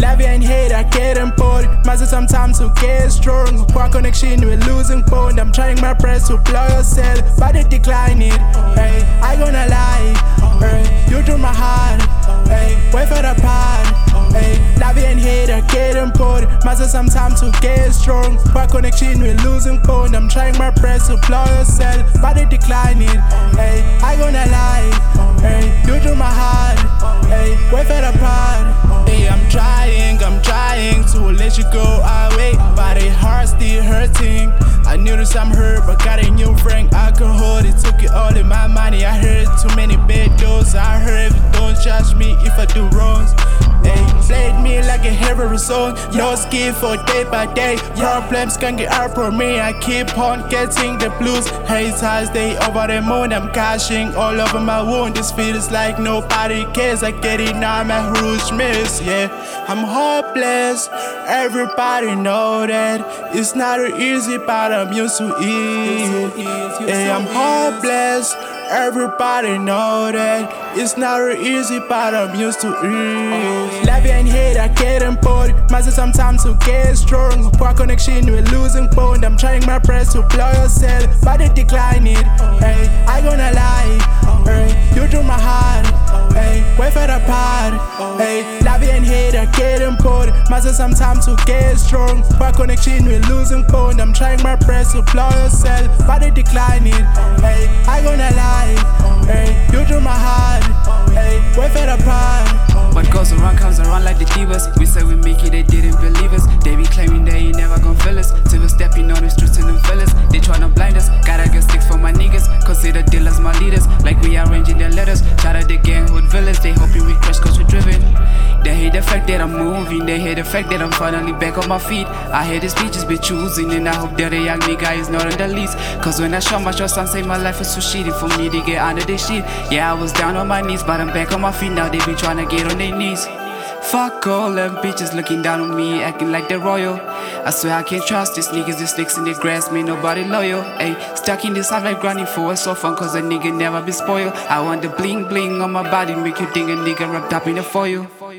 Love and hate, I get bored. Must sometimes to get strong. Poor connection, we're losing bond. I'm trying my best to blow yourself, but it decline it. Hey, I gonna lie. Hey, you do my heart. Hey, wait for the part. Hey, love and hate, I get bored. Must sometimes to get strong. Poor connection, we're losing bond. I'm trying my best to blow yourself, but it decline it. Hey, I gonna lie. Hey, you do my heart. Hey, wait for the part. Hey, I'm trying to let you go away, but it heart still hurting. I noticed I'm hurt, but got a new friend. Alcohol, it took it all in my money. I heard too many bad doors. I heard don't judge me if I do wrongs. They played me like a hero song. No skill for day by day. Problems can get out for me. I keep on getting the blues. Haters, they over the moon. I'm cashing all over my wound. This feels like nobody cares. I get it now, I'm a huge miss. Yeah, I'm hopeless. Everybody know that it's not easy, but I'm used to it. Yeah, I'm hopeless. Everybody know that it's not easy, but I'm used to it. Love and hate, I get bored. Must sometimes to get strong. Poor connection, we're losing bond. I'm trying my best to blow yourself, but it decline it. Hey, I gonna lie. Hey, you do my heart. Hey, wait for the part. Hey, love and hate, I get bored. Must sometimes to get strong. Poor connection, we're losing bond. I'm trying my best to blow yourself, but it decline it. Hey, I gonna lie. Hey, you do my heart. Hey, wait for the part. What goes around comes around like the divas. We said we make it, they didn't believe us. They be claiming they ain't never gon' feel us. Till we stepping on them streets and them fellas. They tryna blind us. Gotta get sticks for my niggas. Consider dealers my leaders. Like we arranging their letters. Shout out the gang hood villas. They hoping we crash cause we driven. They hate the fact that I'm moving. They hate the fact that I'm finally back on my feet. I hear these bitches be choosing, and I hope that a young nigga is not on the least. Cause when I show my trust, I say my life is too shitty for me to get under this shit. Yeah, I was down on my knees, but I'm back on my feet now. They be tryna get on their knees. Fuck all them bitches looking down on me, acting like they're royal. I swear I can't trust these niggas, these snakes in the grass, man, nobody loyal. Ayy, stuck in this life like grinding for a so fun, cause a nigga never be spoiled. I want the bling bling on my body, make you think a nigga wrapped up in the foil.